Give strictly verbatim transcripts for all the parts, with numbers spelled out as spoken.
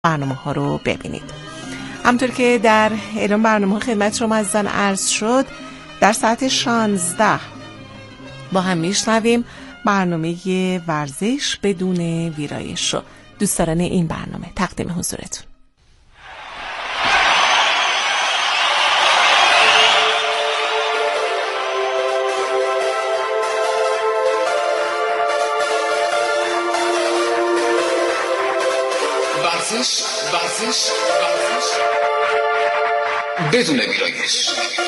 برنامه ها رو ببینید. همطور که در اعلام برنامه خدمت شما عزیزان عرض شد، در ساعت شانزده با هم میشنویم برنامه ورزش بدون ویرایش رو. دوستداران این برنامه تقدیم حضورتون. ورزش ورزش ورزش بدون ویرایش.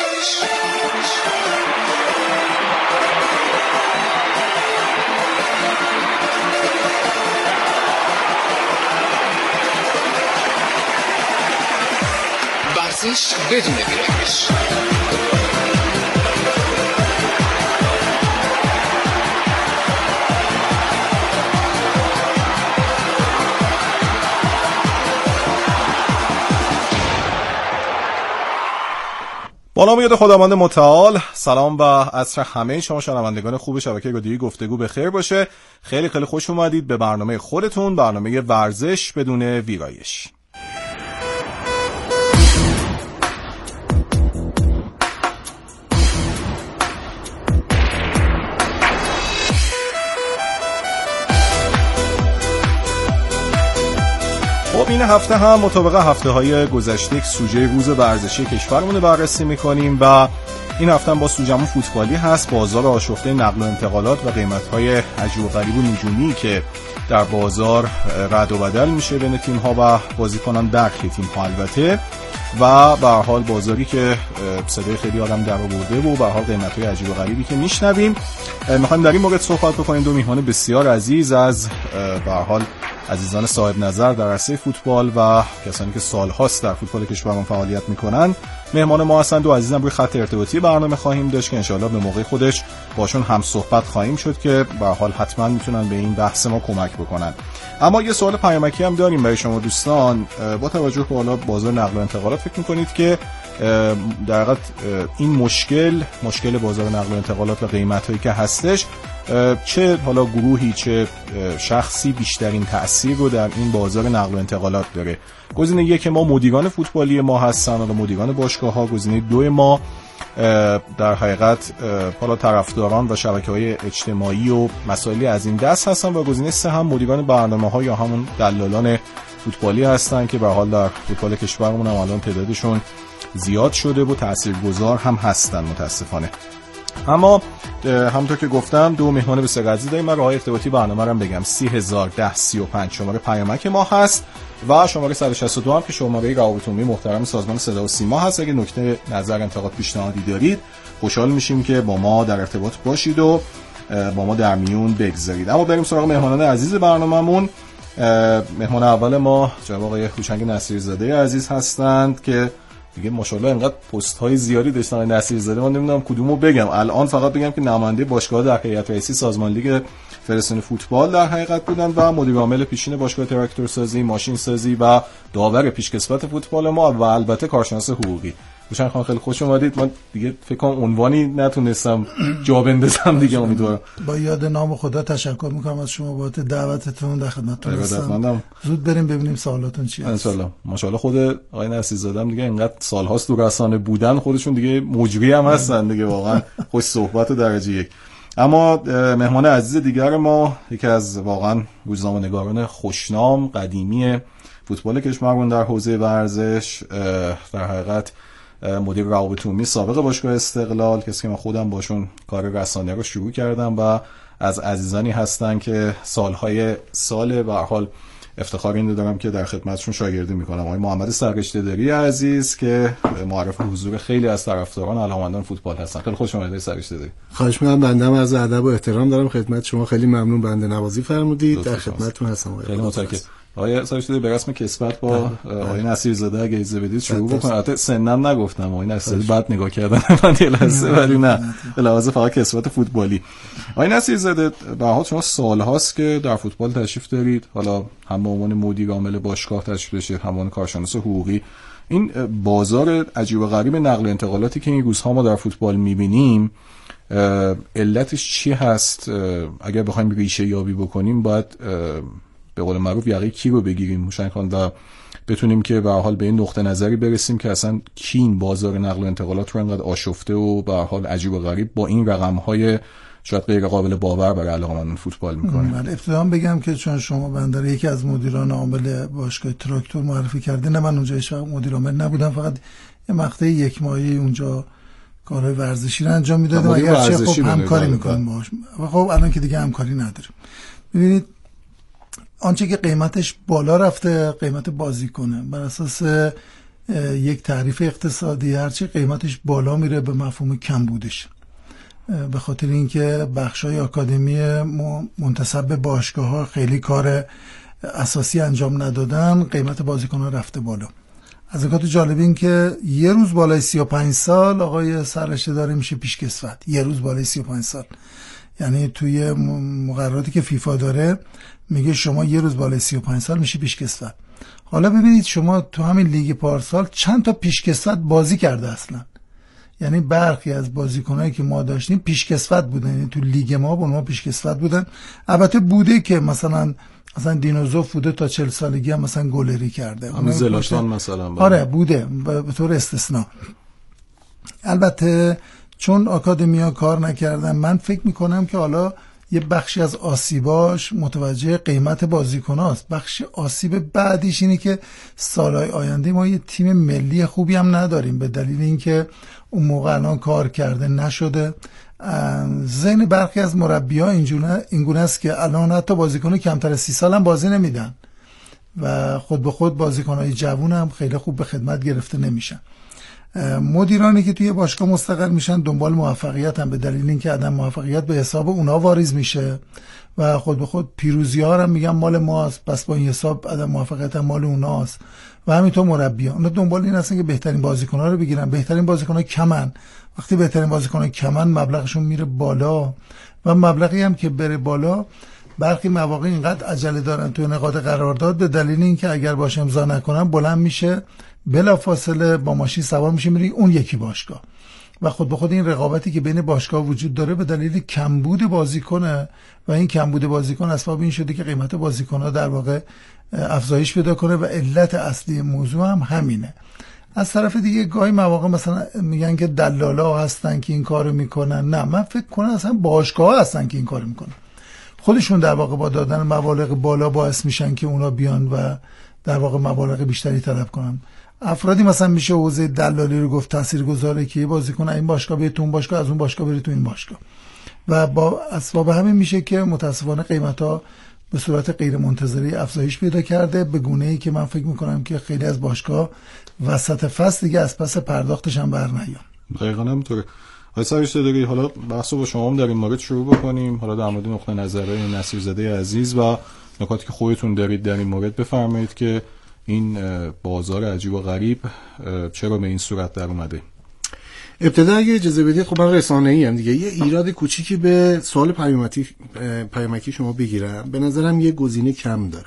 ورزش بدون ویرایش. با نام یاد خداوند متعال، سلام و عصر همه شما شنوندگان خوب شبکه رادیویی گفتگو بخیر باشه. خیلی خیلی خوش اومدید به برنامه خودتون، برنامه ورزش بدون ویرایش. خب این هفته هم مطابق هفته های گذشته یک سوژه روز ورزشی کشورمون رو بررسی میکنیم و این هفته هم با سوژه‌مون فوتبالی هست. بازار آشفته نقل و انتقالات و قیمت‌های عجیب و غریب و نجومی که در بازار رد و بدل میشه بین تیم‌ها و بازیکنان برخی تیم‌ها البته، و به هر حال بازاری که صدای خیلی آدم در آورده و به هر حال قیمت‌های عجیب و غریبی که میشنویم. می‌خوایم در این مورد صحبت بکنیم. دو میهمان بسیار عزیز از به هر حال عزیزان صاحب نظر در عرصه فوتبال و کسانی که سال‌هاست در فوتبال کشورمون فعالیت می‌کنن مهمان ما هستند. دو عزیزم روی خط ارتباطی برنامه خواهیم داشت که انشالله به موقع خودش باشون هم صحبت خواهیم شد که به هر حال حتما میتونن به این بحث ما کمک بکنن. اما یه سوال پیامکی هم داریم برای شما دوستان. با توجه به حالا بازار نقل و انتقالات فکر می‌کنید که در حقیقت این مشکل مشکل بازار نقل و انتقالات و قیمت‌هایی که هستش چه حالا گروهی چه شخصی بیشترین تأثیر رو در این بازار نقل و انتقالات داره؟ گزینه یک ما مدیران فوتبالی ما هستن، حالا مدیران باشگاه‌ها. گزینه دو ما در حقیقت حالا طرفداران و شبکه‌های اجتماعی و مسائلی از این دست هستن، و گزینه سه هم مدیران برنامه‌ها یا همون دلالان فوتبالی هستن که به حال در فوتبال کشورمون هم الان تعدادشون زیاد شده و تاثیرگذار هم هستن متاسفانه. اما همونطور که گفتم دو مهمان بسیار عزیز داریم. من راه ارتباطی برنامه رو بگم سی هزار ده سی و پنج شماره پیامک ما هست و شماره صد و شصت و دو هم که شماره روابط عمومی محترم سازمان صدا و سیما هست. اگه نکته نظر انتقاد پیشنهادی دارید خوشحال میشیم که با ما در ارتباط باشید و با ما در میون بگذارید. اما بریم سراغ مهمانان عزیز برنامه‌مون. مهمان اول ما جناب آقای هوشنگ نصیرزاده عزیز هستند که دیگه ماشاءالله اینقدر پست های زیادی داشتن آقای نصیرزاده، من نمیدونم کدومو بگم. الان فقط بگم که نماینده باشگاه در هیئت رئیسی سازمان لیگ فدراسیون فوتبال در حقیقت بودن و مدیر عامل پیشین باشگاه تراکتور سازی، ماشین سازی و داور پیشکسوت فوتبال ما و البته کارشناس حقوقی. هوشنگ خان خیلی خوش اومدید. من دیگه فکر کنم عنوانی نتونستم جا بندازم دیگه. امیدوارم با یاد نام خدا تشکر میکنم از شما بابت دعوتتون، در خدمتتون هستم. زود بریم ببینیم سوالاتون چیه. ان شاء الله. ماشاءالله خود آقای نصیرزاده هم دیگه اینقدر سال‌هاست تو رسانه بودن، خودشون دیگه مجری هم هستن دیگه، واقعا خوش صحبت و درجه یک. اما مهمان عزیز دیگر ما یکی از واقعا روزنامه‌نگاران خوشنام قدیمی فوتبال کشورمون در حوزه ورزش، در حقیقت مدیر روابط عمومی سابق باشگاه استقلال، کسی که من خودم باشون کار رسانه رو شروع کردم و از عزیزانی هستن که سالهای سال به هر حال افتخار این دارم که در خدمتشون شاگردی میکنم. آقای محمد سررشته‌داری عزیز که معرف حضور خیلی از طرفداران علاقه‌مندان فوتبال هستن. خیلی خوش اومدید سررشته‌داری. خواهش می‌کنم. بندم از ادب و احترام دارم خدمت شما. خیلی ممنون، بنده نوازی فرمودید. در خدمتتون هستم. خیلی متشکرم. آقای سررشته‌داری به رسم کسبت با آقای نصیرزاده اگه اجازه بدید شروع بکنم. البته سنم نگفتم، آقای نصیرزاده بعد نگاه کردن من یه لحظه، ولی نه به لحاظ فقط کسبت فوتبالی. آقای نصیرزاده به هر حال شما سال‌هاست که در فوتبال تشریف دارید، حالا هم به عنوان مدیر عامل باشگاه تشریف داشتید، هم به عنوان کارشناس حقوقی. این بازار عجیب و غریب نقل و انتقالاتی که این روزها ما در فوتبال می‌بینیم علتش چی هست؟ اگر بخوایم ریشه یابی بکنیم باید به قول معروف یقه کی رو بگیریم؟ هوشنگ خان و بتونیم که به هر حال به این نقطه نظری برسیم که اصلا کی این بازار نقل و انتقالات رو انقدر آشفته و به هر حال عجیب و غریب با این رقم‌های شاید غیر قابل باور برای علاقه‌مندان فوتبال می‌کنه. من ابتدا بگم که چون شما بندر یکی از مدیران عامل باشگاه تراکتور معرفی کردین، من اونجا هیچ وقت مدیر عامل نبودم، فقط یه مقطع یک ماهی اونجا کارهای ورزشی رو انجام میدادم، اگرچه خب همکاری می‌کنیم باهاش. خب الان که دیگه همکاری نداریم. ببینید آنچه که قیمتش بالا رفته قیمت بازیکنه، بر اساس یک تعریف اقتصادی هرچی قیمتش بالا میره به مفهوم کمبودش، به خاطر اینکه بخشای آکادمی منتسب به باشگاه‌ها خیلی کار اساسی انجام ندادن، قیمت بازیکن‌ها رفته بالا. از نکات جالب این که یه روز بالای سی و پنج سال آقای سررشته داره میشه پیشکسوت، یه روز بالای سی و پنج سال، یعنی توی مقرراتی که فیفا داره میگه شما یه روز بالای سی و پنج سال میشه پیشکسوت. حالا ببینید شما تو همین لیگ پارسال چند تا پیشکسوت بازی کرده اصلا، یعنی برخی از بازیکنایی که ما داشتیم پیشکسوت بودن، یعنی تو لیگ ما با ما پیشکسوت بودن. البته بوده که مثلا مثلا دینوزوف بوده تا چهل سالگی هم مثلا گلری کرده، همین زلاتان مثلا بوده. آره بوده به طور استثناء. البته چون آکادمیا کار نکردن، من فکر میکنم که حالا یه بخشی از آسیباش متوجه قیمت بازیکناست. بخش آسیب بعدیش اینه که سالهای آینده ما یه تیم ملی خوبی هم نداریم به دلیل اینکه اون موقع الان کار کرده نشده. ذهن برخی از مربی‌ها اینگونه است که الان حتی بازیکن کمتر از سی سال هم بازی نمیدن و خود به خود بازیکن‌های جوون هم خیلی خوب به خدمت گرفته نمیشن. مدیرانی که توی باشگاه مستقر میشن دنبال موفقیت هم به دلیل اینکه عدم موفقیت به حساب اونا واریز میشه و خود به خود پیروزی‌ها هم میگن مال ماست، پس با این حساب عدم موفقیت هم مال اوناست. و همینطور مربیان اونا دنبال این هستن که بهترین بازیکن‌ها رو بگیرن. بهترین بازیکن‌ها کمن، وقتی بهترین بازیکن‌ها کمن مبلغشون میره بالا و مبلغی هم که بره بالا برخی مواقع اینقدر عجله دارن تو نقاط قرارداد به دلیل اینکه اگر باشه امضا نکنن بلند میشه بلافاصله با ماشین سوار میشه میری اون یکی باشگاه و خود به خود این رقابتی که بین باشگاه وجود داره به دلیل کمبود بازیکنه و این کمبود بازیکن اسباب این شده که قیمت بازیکن‌ها در واقع افزایش پیدا کنه و علت اصلی موضوع هم همینه. از طرف دیگه گاهی مواقع مثلا میگن که دلالا هستن که این کارو میکنن، نه من فکر کنم اصلا باشگاه هستن که این کارو میکنن، خودشون در واقع با دادن مبالغ بالا باعث میشن که اونا بیان و در واقع مبالغ بیشتری طلب کنن. افرادی مثلا میشه حوزه دلالی رو گفت تاثیرگذاره که بازیکن این باشگاه بره تو اون باشگاه، از اون باشگاه بره تو این باشگاه و با اسباب همین میشه که متاسفانه قیمتا به صورت غیر منتظره افزایش پیدا کرده به گونه‌ای که من فکر میکنم که خیلی از باشگاه وسط فصل دیگه از پس پرداختش هم برنیان. دقیقاً همینطوره. آقای سررشته داری حالا بحثو با شما هم در این مورد شروع بکنیم، حالا در مورد نقطه نظرهای نصیرزاده عزیز و نکاتی که خودتون دارید در این مورد بفرمایید که این بازار عجیب و غریب چرا به این صورت در اومده. ابتدا اگه اجازه بدید خب من رسانه‌ای ام دیگه، یه ایراد کوچیکی به سوال پیامکی پیامکی شما بگیرم. به نظرم یه گزینه کم داره،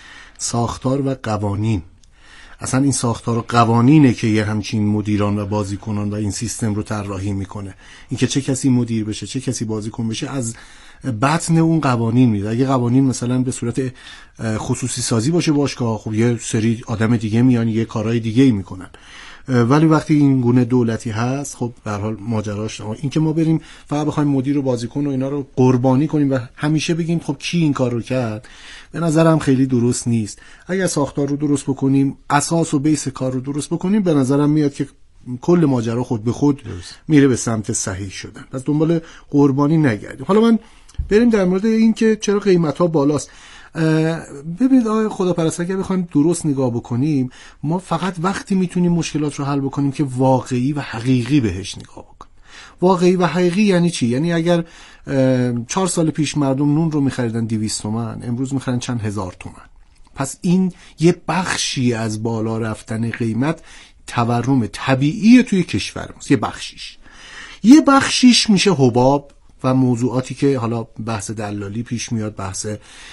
ساختار و قوانین. اصلا این ساختار و قوانینه که یه همچین مدیران و بازیکنان و این سیستم رو طراحی میکنه. اینکه چه کسی مدیر بشه چه کسی بازیکن بشه از بطن اون قوانین میاد. اگه قوانین مثلا به صورت خصوصی سازی باشه باشگاه، خب یه سری آدم دیگه میان یه کارهای دیگه ای میکنن، ولی وقتی این گونه دولتی هست خب به هر حال ماجراش این که ما بریم فقط بخوایم مدیر و بازیکن و اینا رو قربانی کنیم و همیشه بگیم خب کی این کار رو کرد، به نظرم خیلی درست نیست. اگر ساختار رو درست بکنیم، اساس و بیس کار رو درست بکنیم، به نظرم میاد که کل ماجرا خود به خود میره به سمت صحیح شدن. پس دنبال قربانی نگردیم. حالا من بریم در مورد این که چرا قیمت‌ها بالاست. ببینید آقای خداپرست، اگر بخوایم درست نگاه بکنیم ما فقط وقتی میتونیم مشکلات رو حل بکنیم که واقعی و حقیقی بهش نگاه بکنیم. واقعی و حقیقی یعنی چی؟ یعنی اگر چهار سال پیش مردم نون رو می‌خریدن دویست تومان، امروز می‌خرن چند هزار تومان. پس این یه بخشی از بالا رفتن قیمت تورم طبیعی توی کشور ماست، یه بخشیش. یه بخشیش میشه حباب و موضوعاتی که حالا بحث دلالی پیش میاد، بحث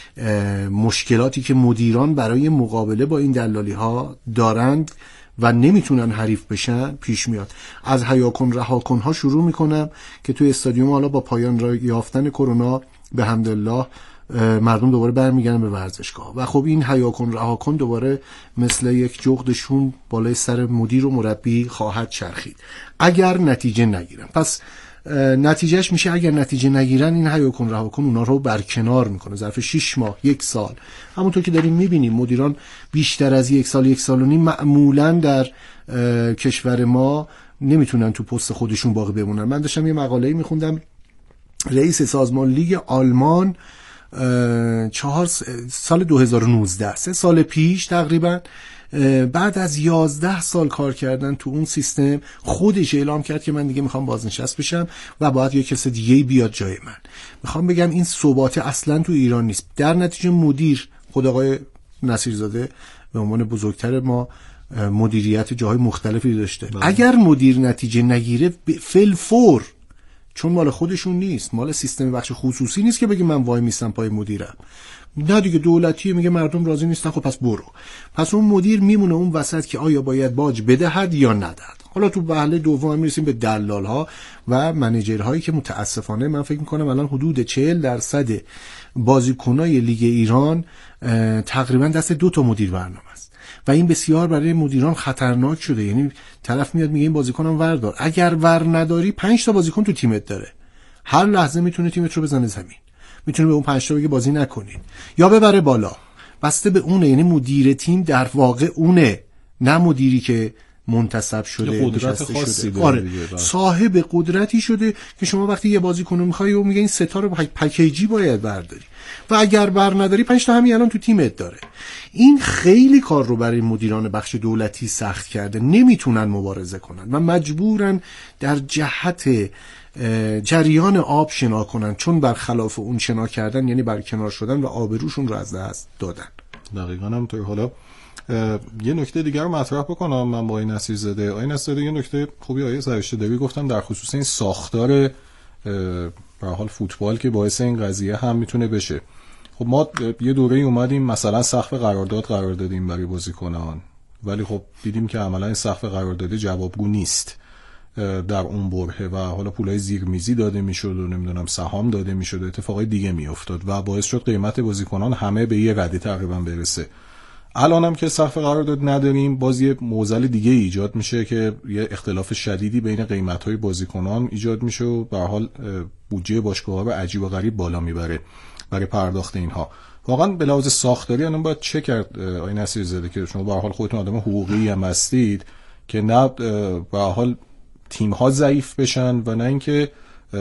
مشکلاتی که مدیران برای مقابله با این دلالی ها دارند و نمیتونن حریف بشن پیش میاد. از حیاکن رهاکن ها شروع میکنم که توی استادیوم حالا با پایان را یافتن کرونا به حمدالله مردم دوباره برمیگردن به ورزشگاه و خب این حیا کن رها کن دوباره مثل یک جغد شوم بالای سر مدیر و مربی خواهد چرخید اگر نتیجه نگیرن. پس نتیجهش میشه اگر نتیجه نگیرن این حیا کن رها کن اونا رو برکنار میکنه ظرف شش ماه یک سال. همونطور که داریم میبینیم مدیران بیشتر از یک سال یک سال و نیم معمولا در کشور ما نمیتونن تو پست خودشون باقی بمونن. من داشتم یه مقاله‌ای میخوندم رئیس سازمان لیگ آلمان چهار سال دو هزار و نوزده سه سال پیش تقریبا بعد از یازده سال کار کردن تو اون سیستم خودش اعلام کرد که من دیگه میخوام بازنشست بشم و باید یه کس دیگه بیاد جای من. میخوام بگم این ثبات اصلا تو ایران نیست. در نتیجه مدیر خود آقای نصیرزاده به عنوان بزرگتر ما مدیریت جاهای مختلفی داشته بله. اگر مدیر نتیجه نگیره فلفور چون مال خودشون نیست مال سیستم بخش خصوصی نیست که بگه من وای میستم پای مدیرم نه دیگه دولتیه میگه مردم راضی نیستن خب پس برو. پس اون مدیر میمونه اون وسط که آیا باید باج بدهد یا ندهد. حالا تو بهله دوم میرسیم به دلال ها و منیجرهایی که متاسفانه من فکر میکنم الان حدود چهل درصد بازیکنای لیگ ایران تقریبا دست دو تا مدیر برنامه است و این بسیار برای مدیران خطرناک شده. یعنی طرف میاد میگه این بازیکنم وردار، اگر ور نداری پنج تا بازیکن تو تیمت داره، هر لحظه میتونه تیمت رو بزنه زمین، میتونه به اون پنج تا بگه بازی نکنین یا ببره بالا، بسته به اونه. یعنی مدیر تیم در واقع اونه، نه مدیری که منتصب شده قدرت خاصی داره. آره. صاحب قدرتی شده که شما وقتی یه بازیکن رو میخوای و میگه این ستا رو پکیجی باید برداری و اگر بر نداری پنج تا همین الان تو تیمت داره. این خیلی کار رو برای مدیران بخش دولتی سخت کرده، نمیتونن مبارزه کنن و مجبورن در جهت جریان آب شنا کنن، چون برخلاف اون شنا کردن یعنی برکنار شدن و آبروشون رو از دست دادن. دقیقاً همونطور. حالا یه نکته دیگر رو مطرح بکنم من با آقای نصیرزاده. آقای نصیرزاده یه نکته خوبی آقای سرشته‌داری گفتن در خصوص این ساختار به حال فوتبال که باعث این قضیه هم میتونه بشه. خب ما یه دوره اومدیم مثلا سقف قرارداد قرار دادیم برای بازیکنان، ولی خب دیدیم که عملا این سقف قرارداد جوابگو نیست در اون برهه و حالا پولای زیرمیزی داده میشد و نمیدونم سهام داده میشد، اتفاقای دیگه میافتاد و باعث شد قیمت بازیکنان همه به یه رده تقریبا برسه. الان هم که سقف قرارداد نداریم باز یه معضل دیگه ایجاد میشه که یه اختلاف شدیدی بین قیمت‌های بازیکنان ایجاد میشه و به هر حال بودجه باشگاه‌ها رو عجیب و غریب بالا میبره برای پرداخت اینها. واقعا به لحاظ ساختاری الان باید چه کرد آقای نصیرزاده که شما به هر حال خودتون آدم حقوقی هم هستید که نه به هر حال تیم‌ها ضعیف بشن و نه اینکه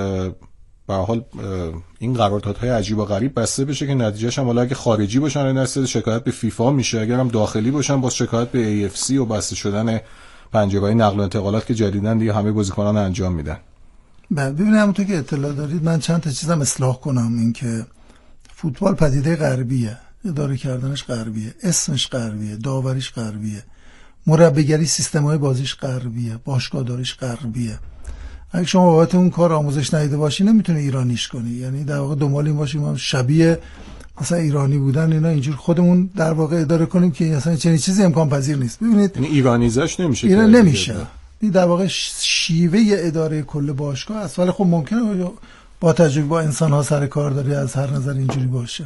به هر حال این قراردادهای عجیب و غریب بسته بشه که نتیجهش هم حالا اگه خارجی باشن این اصل شکایت به فیفا میشه، اگر هم داخلی باشن باز شکایت به ای اف سی و بسته شدن پنجگاه نقل و انتقالات که جدیداً دیگه همه بازیکنان انجام میدن. بله ببینید همونطور که اطلاع دارید من چند تا چیزم اصلاح کنم. این که فوتبال پدیده غربیه، اداره کردنش غربیه، اسمش غربیه، داوریش غربیه، مربیگری سیستم‌های بازیش غربیه، باشگاهداریش غربیه. اگه شما بابت اون کار آموزش ندیده باشی نمیتونی ایرانیش کنی. یعنی در واقع دنبال این باشیم ما شبیه مثلا ایرانی بودن اینا اینجور خودمون در واقع اداره کنیم که مثلا چنین چیزی امکان پذیر نیست. ببینید یعنی ایرانیزش نمیشه، ایران نمیشه. این در واقع شیوه اداره کل باشگاه است، ولی خب ممکنه با تجربه با انسان ها سر کار داری از هر نظر اینجوری باشه.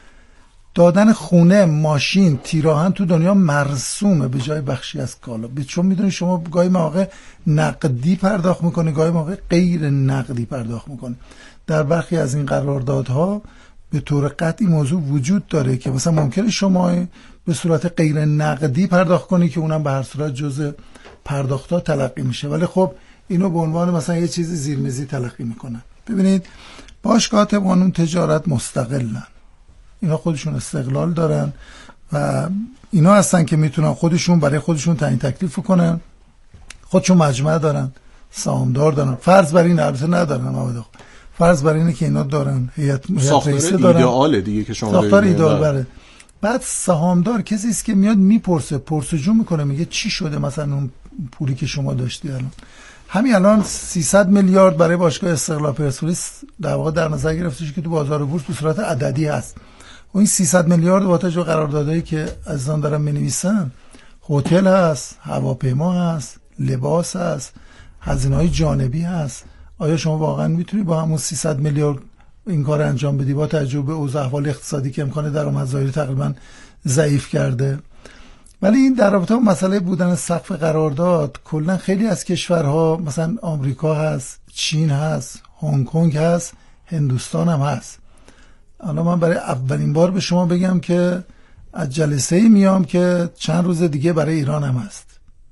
دادن خونه، ماشین، تیراهن تو دنیا مرسومه به جای بخشی از کالا، چون میدونی شما گاهی موقع نقدی پرداخت میکنی، گاهی موقع غیر نقدی پرداخت میکنی. در برخی از این قراردادها به طور قطعی موضوع وجود داره که مثلا ممکنه شما به صورت غیر نقدی پرداخت کنی که اونم به هر صورت جزء پرداخت‌ها تلقی میشه، ولی خب اینو به عنوان مثلا یه چیزی زیرمیزی تلقی میکنن. ببینید باشگاه‌ها قانون تجارت مستقلن، اینا خودشون استقلال دارن و اینا هستن که میتونن خودشون برای خودشون تعیین تکلیف کنن، خودشون مجمع دارن، سهامدار دارن. فرض بر این البته ندارن محمد، فرض بر اینه که اینا دارن هیئت رئیسه دارن، ایدئاله دیگه که شما ساختار ایدئال بره. بعد سهامدار کسی است که میاد میپرسه، پرسجو میکنه، میگه چی شده مثلا اون پولی که شما داشتی الان. همین الان سیصد میلیارد برای باشگاه استقلال پرسپولیس در واقع در نظر گرفته شده که تو بازار بورس به صورت عددی هست. و این سیصد میلیارد با توجه به قراردادایی که عزیزان دارن می‌نویسن، هتل هست، هواپیما هست، لباس هست، هزینه‌های جانبی هست. آیا شما واقعا میتونی با همون سیصد میلیارد این کار انجام بدی با تجربه اوضاع احوال اقتصادی که امکان درآمدزایی تقریبا ضعیف کرده. ولی این در رابطه با مسئله بودن سقف قرارداد کلا خیلی از کشورها مثلا آمریکا هست، چین هست، هنگ کنگ هست، هندوستان هم هست. الان من برای اولین بار به شما بگم که از جلسه‌ای میام که چند روز دیگه برای ایران هم هست.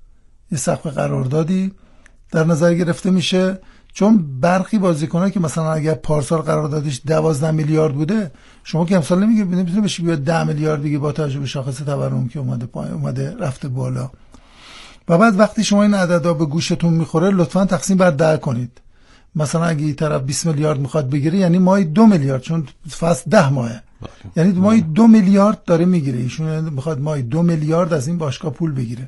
یه سقف قراردادی در نظر گرفته میشه، چون برخی بازیکن‌ها که مثلا اگر پارسال قراردادش دوازده میلیارد بوده، شما که امسال نمیگید نمیتونه بشه بیاد ده میلیارد بگی با توجه به شاخص تورم که اومده پای اومده رفته بالا. و بعد وقتی شما این عددا به گوشتون میخوره لطفاً تقسیم بر ده کنید. مثلا اگه این طرف بیست میلیارد میخواد بگیره یعنی ماهی دو میلیارد، چون فصل ده ماهه، یعنی ماهی دو میلیارد داره میگیره. ایشون میخواد ماهی دو میلیارد از این باشگاه پول بگیره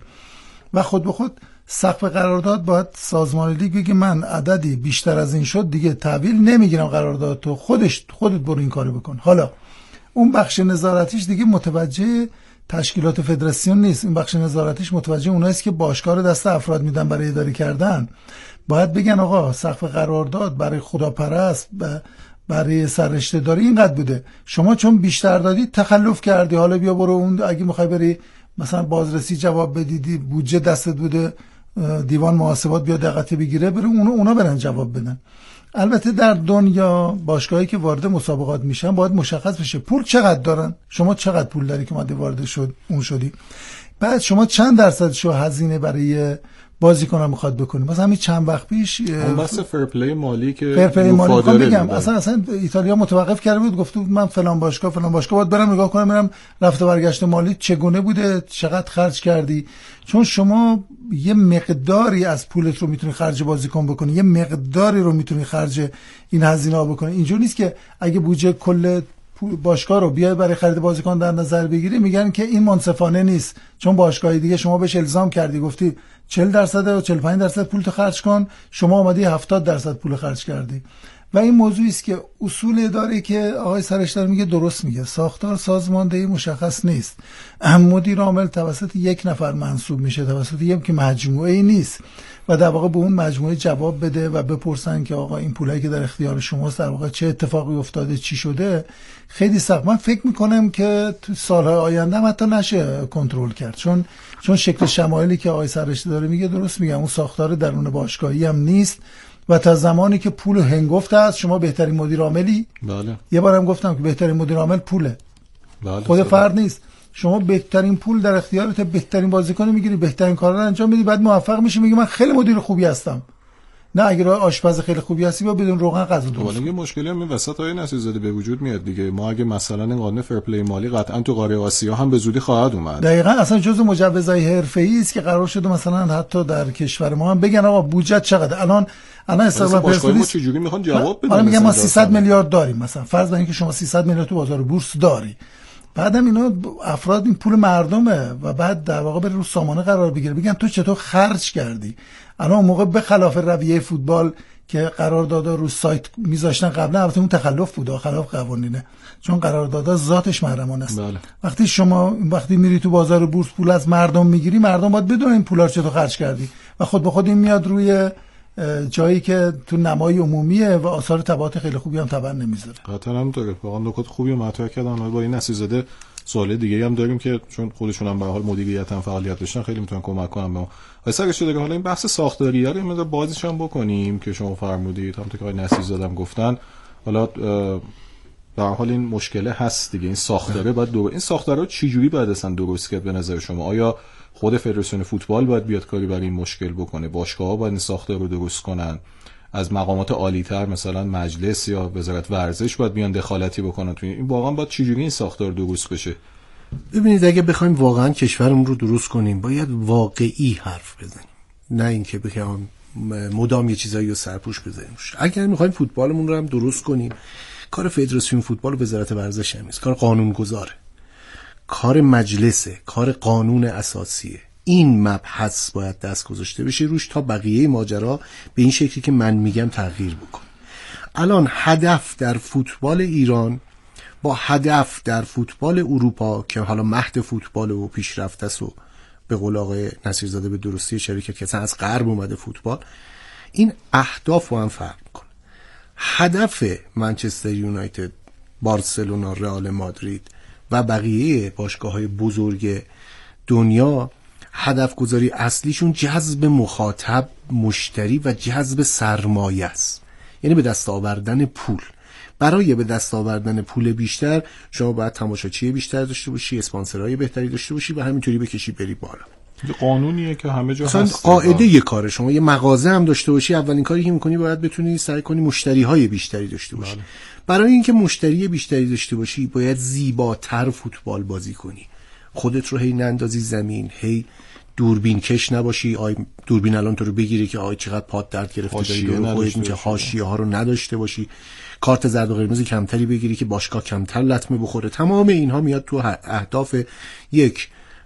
و خود به خود سقف قرارداد باید سازمان لیگ بگه من عددی بیشتر از این شد دیگه تحویل نمیگیرم قرارداد تو، خودش خودت برو این کارو بکن. حالا اون بخش نظارتیش دیگه متوجه تشکیلات فدراسیون نیست، این بخش نظارتیش متوجه اوناییست که باشگاه رو دست افراد میدن برای اداره کردن. باید بگن آقا سقف قرارداد برای خداپرست برای سررشته داری اینقدر بوده، شما چون بیشتر دادی تخلف کردی، حالا بیا برو اون اگه میخوای بری مثلا بازرسی جواب بدیدی بودجه دستت بوده دیوان محاسبات بیا دقت بگیره، برو اونا اونا برن جواب بدن. البته در دنیا باشگاهایی که وارد مسابقات میشن باید مشخص بشه پول چقدر دارن، شما چقدر پول داری که اومدی وارد شد اون شدی، بعد شما چند درصدشو هزینه برای بازیکن‌ها میخواد بکنه. مثلا همین چند وقت پیش اون بحث فرپلی مالی که فرپلی مالی میخوام بگم، اصلا اصلا ایتالیا متوقف کرده بود، گفت من فلان باشگاه فلان باشگاه باید برم نگاه کنم ببینم رفت و برگشت مالی چگونه بوده، چقدر خرج کردی، چون شما یه مقداری از پولت رو میتونی خرج بازیکن بکنی، یه مقداری رو میتونی خرج این هزینه‌ها بکنی. اینجوری نیست که اگه بودجه کل باشگاه رو بیای برای خرید بازیکن در نظر بگیری میگن که این منصفانه نیست، چون باشگاهی دیگه شما بهش الزام کردی گفتی چهل درصد و چهل و پنج درصد پول تو خرج کن، شما اومدی هفتاد درصد پول خرج کردی. و این موضوعی است که اصول اداره که آقای سرشتر میگه درست میگه، ساختار سازماندهی مشخص نیست، مدیر عامل توسط یک نفر منصوب میشه، توسط یک که مجموعه نیست و در واقع به اون مجموعه جواب بده و بپرسن که آقا این پولایی که در اختیار شماست در واقع چه اتفاقی افتاده، چی شده. خیلی سخت. من فکر میکنم که تو سالهای آینده هم حتی نشه کنترل کرد، چون چون شکل شمایلی که آقای سرشته داره میگه درست میگم، اون ساختار درون باشگاهی هم نیست و تا زمانی که پول هنگفت هست شما بهترین مدیر عاملی. بله. یه بارم گفتم که بهترین مدیر عامل پوله. بله. خود فرد نیست. شما بهترین پول در اختیارت، بهترین بازیکن میگیری، بهترین کارا رو انجام میدی، بعد موفق میشی میگی من خیلی مدیر خوبی هستم. نه اگر آشپز خیلی خوبی هستی با بدون روغن غذا درست. ولی یه مشکلی هم این وسط های نسیزاده به وجود میاد دیگه. ما اگه مثلا این قانون فرپلی مالی قطعا تو قاره آسیا هم به زودی خواهد اومد. دقیقاً اصلا جزء مجوزهای حرفه‌ای است که قرار شده مثلا حتی در کشور ما هم بگن آقا بودجه چقدر. الان الان استقلال پرسپولیس چه جوری میخوان جواب بدن؟ الان میگن ما سیصد میلیارد داریم، مثلا فرض بر اینکه شما سیصد میلیارد تو بازار بورس داری، بعدم اینا افراد این پول مردمه و بعد در واقع بره رو سامانه قرار بگیره، بگن تو چطور خرج کردی. الان اون موقع به خلاف رویه فوتبال که قراردادها رو سایت میذاشتن قبلا، البته اون تخلف بود، خلاف قوانینه، چون قراردادها ذاتش محرمانه است. بله. وقتی شما وقتی میری تو بازار بورس پول از مردم میگیری، مردم باید بدونن این پولا رو چطور خرج کردی و خود به خود این میاد روی جایی که تو نمای عمومیه و آثار تبعات خیلی خوبی هم طبعا نمیذاره. قطعا همونطوره. واقعا نکات خوبی رو مطرح کردن. با این نسیزاده سوال دیگه هم داریم که چون خودشون هم به حال مدیریت هم فعالیت داشتن خیلی میتونن کمک کنن به ما. واسه شده حالا این بحث ساختاری رو میذارم بازیش هم بکنیم که شما فرمودید، همونطور که آقای نسیزادم گفتن، حالا به هر حال این مشکل هست دیگه. این ساختاره باید دور... این ساختاره رو چه جوری باید اصلا درست کرد به نظر شما؟ آیا خود فدراسیون فوتبال باید بیاد کاری برای این مشکل بکنه؟ باشگاه‌ها باید این ساختار رو درست کنن؟ از مقامات عالی‌تر مثلا مجلس یا وزارت ورزش باید بیان دخالتی بکنن تو این؟ واقعا باید چه جوری این ساختار درست بشه؟ ببینید اگه بخوایم واقعا کشورمون رو درست کنیم باید واقعی حرف بزنیم، نه اینکه بخوایم مدام یه چیزایی رو سرپوش بزنیم. اگر می‌خوایم فوتبالمون رو هم درست کنیم، کار فدراسیون فوتبال و وزارت ورزش هم نیست، کار قانونگذاره، کار مجلسه، کار قانون اساسیه. این مبحث باید دست گذاشته بشه روش تا بقیه ماجرا به این شکلی که من میگم تغییر بکنه. الان هدف در فوتبال ایران با هدف در فوتبال اروپا که حالا مهد فوتبال و پیشرفته است و به قول آقای نصیرزاده به درستی شریکت که اصلا از غرب اومده فوتبال، این اهداف رو هم فرق میکنه. هدف منچستر یونایتد، بارسلونا، رئال مادرید و بقیه باشگاه‌های بزرگ دنیا هدف گذاری اصلیشون جذب مخاطب، مشتری و جذب سرمایه است، یعنی به دست آوردن پول. برای به دست آوردن پول بیشتر شما باید تماشاچی بیشتر داشته باشی، اسپانسرهای بهتری داشته باشی و همینطوری بکشی بری بالا. یه قانونیه که همه جا مثلا هست. قاعده یه کاره، شما یه مغازه هم داشته باشی، اولین کاری که می‌کنی باید بتونی سعی کنی مشتری‌های بیشتری داشته باشی. بله. برای اینکه مشتری بیشتری داشته باشی باید زیباتر فوتبال بازی کنی. خودت رو هی نندازی زمین، هی دوربین کش نباشی، آی دوربین الان تو رو بگیره که آی چقدر پات درد گرفته داری، خودت اینجا حاشیه‌ها رو نداشته باشی، کارت زرد و قرمز کمتری بگیری که باشگاه کمتر لطمه بخوره. تمام اینها میاد تو اهداف یک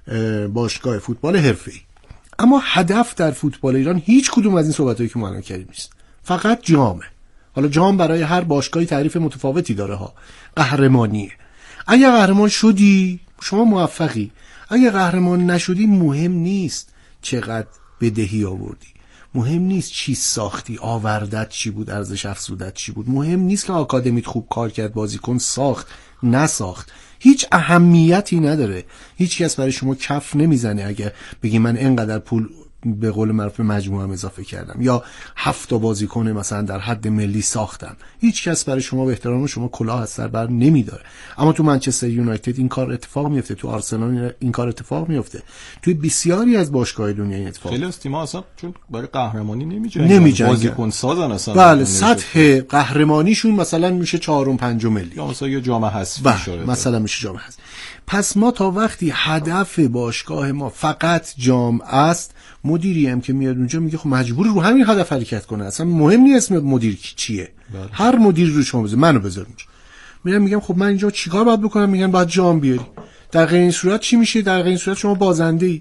باشگاه فوتبال حرفه‌ای. اما هدف در فوتبال ایران هیچ کدوم از این صحبتایی که ما الان کردیم نیست، فقط جامه. حالا جام برای هر باشگاهی تعریف متفاوتی داره ها. قهرمانیه. اگه قهرمان شدی شما موفقی، اگه قهرمان نشدی مهم نیست چقدر بدهی آوردی، مهم نیست چی ساختی، آوردت چی بود، ارزش افزودت چی بود، مهم نیست که آکادمیت خوب کار کرد، بازیکن ساخت نساخت، هیچ اهمیتی نداره. هیچ کس برای شما کف نمیزنه اگه بگی من اینقدر پول به قول معروف مجموعه اضافه کردم یا هفت تا بازیکن مثلا در حد ملی ساختم. هیچ کس برای شما به احترام شما کلاه از سر بر نمیداره. اما تو منچستر یونایتد این کار اتفاق میفته، تو آرسنال این کار اتفاق میفته، توی بسیاری از باشگاه‌های دنیا این اتفاق. خیلی از تیم‌ها اصلا چون برای قهرمانی نمی‌جنگن، نمی‌جنگن، بازیکن سازن اصلا. بله، سطح قهرمانیشون مثلا میشه چهارم پنجم ملی یا مثلا یه جام حذفی بله. شده مثلا میشه جام حذفی. پس ما تا وقتی هدف باشگاه ما فقط جام است، مدیری هم که میاد اونجا میگه خب مجبور رو همین هدف حرکت کنه، اصلا مهم نیست اسم مدیر چیه. بله. هر مدیر رو شما بذار، منو بذار اونجا. میرم میگم خب من اینجا چیکار باید بکنم؟ میگن باید جام بیاری. در غیر این صورت چی میشه؟ در غیر این صورت شما بازنده‌ای،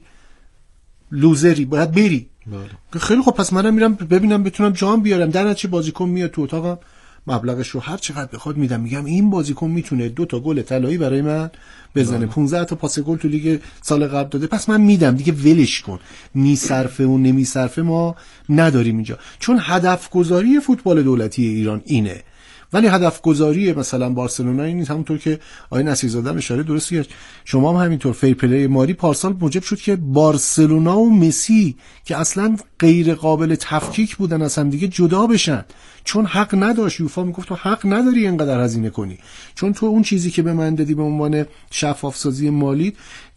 لوزری، باید بری. بله. خیلی خب پس منم میرم ببینم بتونم جام بیارم. در نتیجه بازیکن میاد تو اتاقم، مبلغش رو هر چقدر بخواد میدم، میگم این بازیکن میتونه دو تا گل طلایی برای من بزنه، پانزده تا پاس گل تو لیگ سال قبل داده، پس من میدم دیگه، ولش کن. میصرفه و نمیصرفه ما نداریم اینجا، چون هدف گذاری فوتبال دولتی ایران اینه. ولی هدف گذاری مثلا بارسلونا این نیست. همونطور که آقای نصیرزاده هم اشاره درست کرد، شما هم همینطور فیر پلی ماری پارسال موجب شد که بارسلونا و مسی که اصلا غیر قابل تفکیک بودن از هم دیگه جدا بشن، چون حق نداشت. یوفا میگفت تو حق نداری اینقدر هزینه کنی، چون تو اون چیزی که به من دادی به عنوان شفاف سازی مالی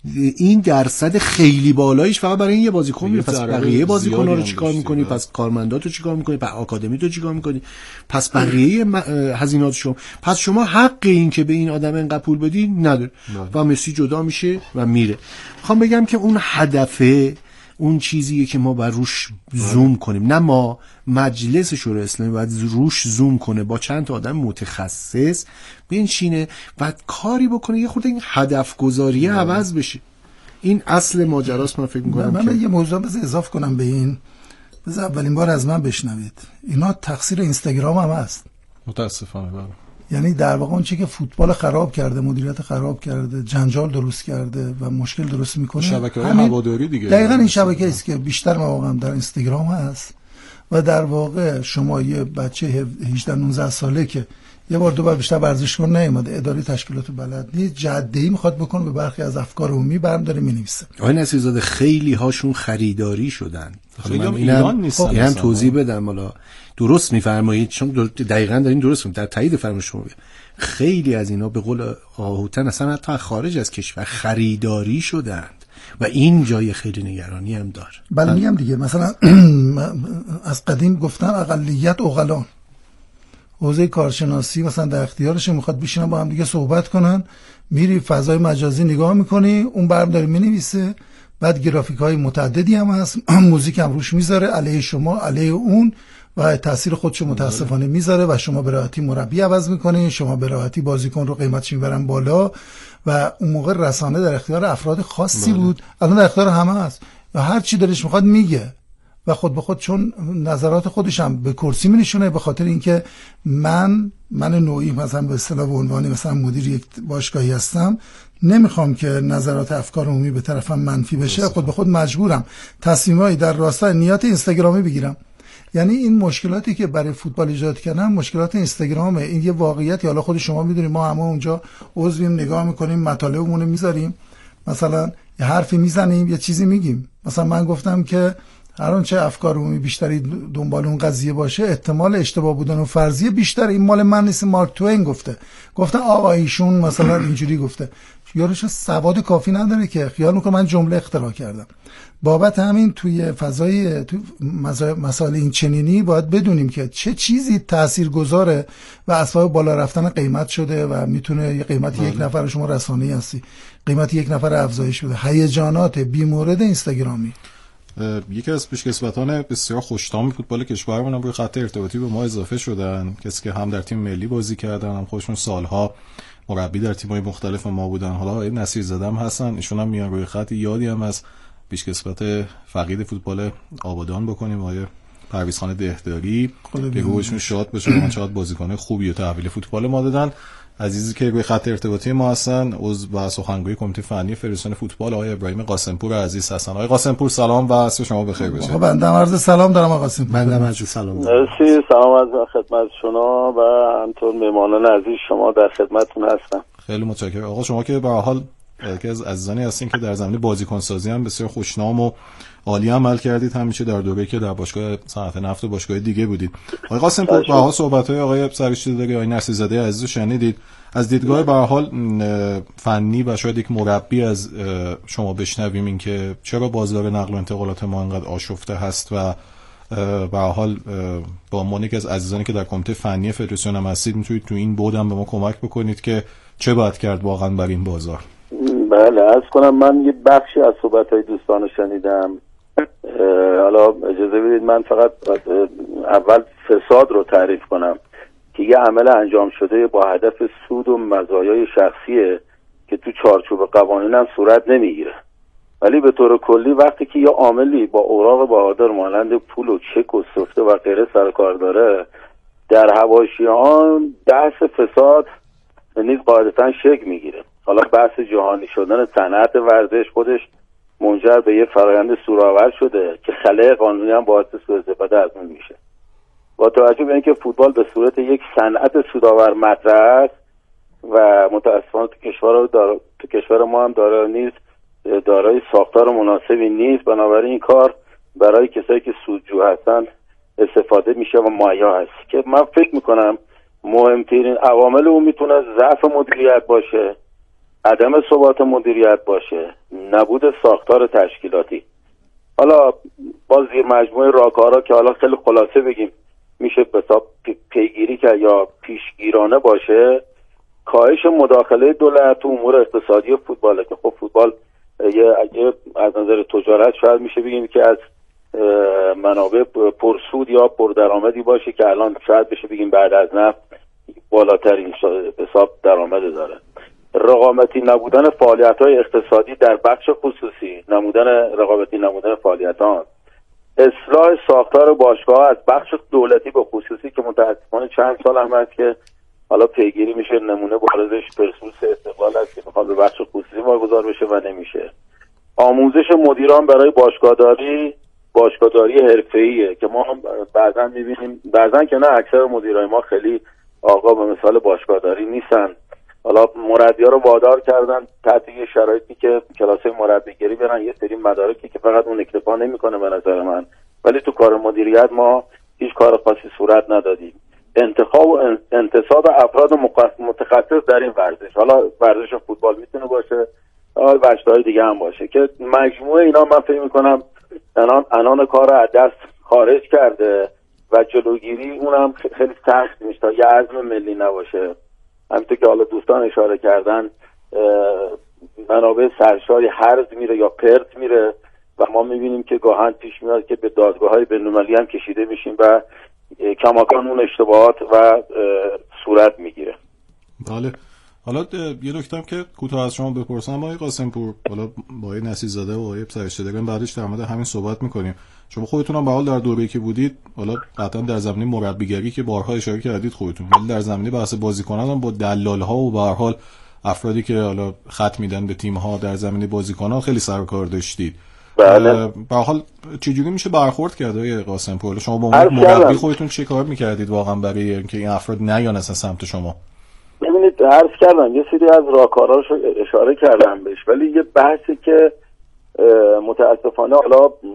این درصد خیلی بالاییش فقط برای این یه بازیکن میره، پس بقیه بازیکن‌ها رو چیکار می‌کنی؟ پس کارمنداتو چیکار می‌کنی؟ پس آکادمی تو چیکار می‌کنی؟ پس بقیه هزینات شما، پس شما حق این که به این آدم اینقدر پول بدی نداری. و مسی جدا میشه و میره. میخوام بگم که اون هدفه، اون چیزیه که ما بر روش زوم کنیم، نه ما، مجلس شورای اسلامی باید روش زوم کنه، با چند تا آدم متخصص بنشینه و کاری بکنه یه خورده این هدف گذاری عوض بشه. این اصل ماجراست. من فکر می‌کنم من, من یه موضوع بذار اضافه کنم به این، بذار اولین بار از من بشنوید، اینا تقصیر اینستاگرام هم هست متاسفانه. بله، یعنی در واقع اون چیزی که فوتبال خراب کرده، مدیریت خراب کرده، جنجال درست کرده و مشکل درست میکنه، شبکه‌های هواداری دیگه. دقیقاً این شبکه است که بیشتر مواقع در اینستاگرام هست و در واقع شما یه بچه هجده نوزده ساله که یه بار دو بار بیشتر ورزش کنه نیومده، اداره تشکیلات بلد نیست، جدی میخواد بکنه، به برخی از افکار عمومی برم داره مینویسه. آقای نصیرزاده خیلی هاشون خریداری شدن. خیلی هم ایران نیستن. خب اینم توضیح بدم، حالا درست میفرمایید، چون دقیقاً دارین درست میگید، در تایید فرمان شما. خیلی از اینا به قول آهوتن اصلا حتی خارج از کشور خریداری شدند و این جای خیلی نگرانی هم داره. بله میگم دیگه، مثلا از قدیم گفتن اقلیت عقلان، حوزه کارشناسی مثلا در اختیارش، میخواد بشینن با هم دیگه صحبت کنن، میری فضای مجازی نگاه میکنی، اون برم داره مینویسه، بعد گرافیک های متعددی هم هست، موزیک هم روش میذاره، علیه شما علیه اون، و تاثیر خودشو متاسفانه میذاره و شما به راحتی مربی عوض میکنی، شما به راحتی بازیکن رو قیمتش میبرن بالا و اون موقع رسانه در اختیار افراد خاصی بله. بود، الان در اختیار همه هست و هر چی دلش میخواد میگه و خود به خود، چون نظرات خودش هم به کرسی مینشونه، به خاطر اینکه من من نوعی مثلا به اصطلاح عنوانی مثلا مدیر یک باشگاهی هستم، نمیخوام که نظرات افکار عمومی به طرفم منفی بشه، خود به خود مجبورم تصمیمایی در راستای نیات اینستاگرامی بگیرم. یعنی این مشکلاتی که برای فوتبال ایجاد کردن مشکلات اینستاگرامه. این یه واقعیتی، حالا خود شما میدونید ما همه اونجا عضویم، نگاه میکنیم، مطالبمون رو میذاریم، مثلا یه حرفی میزنیم، یه چیزی میگیم. مثلا من گفتم که هر آنچه افکار عمومی بیشتری دنبال اون قضیه باشه احتمال اشتباه بودن و فرضیه بیشتر. این مال من نیست، مارک توین گفته. گفتن آقا ایشون مثلا اینجوری گفته. یارو سواد کافی نداره که خیال میکنه من جمله اختراع کردم. بابت همین توی فضای تو مسائل این چنینی باید بدونیم که چه چیزی تاثیرگذاره و اسباب بالا رفتن قیمت شده و میتونه یه قیمت یک نفر، شما رسانه‌ای هستی، قیمت یک نفر افزایش بده. هیجانات بی‌مورد اینستاگرامی. یکی از پیشکسوتان بسیار خوش‌طعم فوتبال کشورمون هم روی خط ارتباطی به ما اضافه شدن، کسی که هم در تیم ملی بازی کردن، هم خودشون سالها مربی در تیم‌های مختلف ما بودن. حالا آقای نصیرزاده هم هستن، ایشون هم میان روی خط. یادی هم از پیشکسوت فقید فوتبال آبادان بکنیم، آقای پرویزخان دهداری که روحشون شاد باشه، من چقدر بازیکن خوبی و تحویل فوتبال ما دادن. عزیزی که روی خط ارتباطی ما هستن، عضو و سخنگوی کمیته فنی فدراسیون فوتبال آقای ابراهیم قاسمپور عزیز هستن. آقای قاسمپور سلام و عصر شما بخیر باشه. آقا بنده عرض سلام دارم آقا قاسمپور. بنده عرض سلام. مرسی، سلام از خدمت شما و همطور مهمانان عزیز شما در خدمتتون هستم. خیلی متشکرم. آقا شما که به هر حال یکی از عزیزانی هستین که در زمینه بازیکن سازی هم بسیار خوشنام و عالی عمل کردید، همیشه در دوره‌ای که در باشگاه صنعت نفت و باشگاه دیگه بودید. آقای قاسمپور به هر حال صحبت‌های آقای سریشتی‌داری، آقای نصیرزاده عزیز رو شنیدید. از دیدگاه به هر حال فنی و شاید یک مربی از شما بشنویم این که چرا بازار نقل و انتقالات ما انقدر آشفته هست و به هر حال با عنوان یکی از عزیزانی که در کمیته فنی فدراسیون هم هستید میتونید تو این بود هم به ما کمک بکنید که چه باید کرد واقعا برای این بازار. بله، عرض کنم من یه بخشی از صحبت‌های دوستان رو شنیدم. حالا اجازه بدید من فقط اول فساد رو تعریف کنم که یه عمل انجام شده با هدف سود و مزایای شخصیه که تو چارچوب قوانین هم صورت نمیگیره، ولی به طور کلی وقتی که یه عاملی با اوراق بهادار مانند پول و چک و سفته و غیره سر کار داره، در حواشی آن بحث فساد نیز قاعدتاً شکل میگیره. حالا بحث جهانی شدن صنعت ورزش خودش منجر به یه فرآیند سوراور شده که خلأ قانونی هم باعث سوء استفاده از اون میشه. با توجه به اینکه فوتبال به صورت یک صنعت سودآور مطرح است و متأسفانه تو کشور دار... تو کشور ما هم داره نیست دارای ساختار مناسبی نیست، بنابراین این کار برای کسایی که سودجو هستن استفاده میشه و مایه هست که من فکر میکنم مهمترین عوامل اون میتونه ضعف مدیریت باشه، عدم ثبات مدیریت باشه، نبود ساختار تشکیلاتی. حالا با زیر مجموعه راهکارها که حالا خیلی خلاصه بگیم میشه به حساب پیگیری که یا پیشگیرانه باشه، کاهش مداخله دولت تو امور اقتصادی فوتباله که خب فوتبال یه, یه از نظر تجارت شاید میشه بگیم که از منابع پرسود یا پردرآمدی باشه که الان شاید بشه بگیم بعد از نفت بالاترین حساب درآمد داره. رقابتی نبودن فعالیت‌های اقتصادی در بخش خصوصی، نمودن رقابتی نمودن فعالیت‌ها، اصلاح ساختار باشگاه از بخش دولتی به خصوصی که متأسفانه چند سال هم هست که حالا پیگیری میشه، نمونه بارزش پرسپولیس استقلال است که میخواد به بخش خصوصی واگذار بشه و نمیشه. آموزش مدیران برای باشگاهداری باشگاهداری حرفه‌ایه که ما بعضا میبینیم، بعضا که نه اکثر مدیرای ما خیلی آقا به مثال باشگاهداری نیستن. حالا مربی‌ها رو وادار کردن تحت یه شرایطی که کلاس‌های مربیگری برن یه سری مدارکی که فقط اون اکتفا نمی‌کنه به نظر من، ولی تو کار مدیریت ما هیچ کار خاصی صورت ندادیم. انتخاب و انتصاب افراد متخصص در این ورزش، حالا ورزش فوتبال میتونه باشه، ورزش‌های دیگه هم باشه که مجموعه اینا من فکر می‌کنم الان انان کار از دست خارج کرده و جلوگیری اونم خیلی سخت میشه تا یه عزم ملی نباشه. همینطور که حالا دوستان اشاره کردن منابع سرشاری هرز میره یا پرت میره و ما میبینیم که گاهن پیش میاد که به دادگاه‌های بین‌المللی هم کشیده میشیم و کماکان اون اشتباهات و صورت میگیره. بله. حالا یه نکته که کوتاه از شما بپرسم آقای قاسمپور، حالا با آقای نصیرزاده و آقای سریشتی‌داری بعدش در مورد همین صحبت میکنیم. شما خودتون هم به حال در دوره‌ای که بودید، حالا قطعا در زمینه مربیگری که بارها اشاره کردید خودتون، ولی در زمینه بحث بازیکنان هم با دلال‌ها و به هر حال افرادی که حالا خط میدن به تیم‌ها در زمینه بازیکن‌ها خیلی سر و کار داشتید. بله. به حال چجوری میشه برخورد کرد آقای قاسم پور؟ شما با اون مربی خودتون چه کار میکردید واقعا برای اینکه این افراد نیان اصلا سمت شما؟ ببینید عرض کردم یه سری از راهکارهاش اشاره کردم بهش، ولی یه بحثی که متاسفانه حالا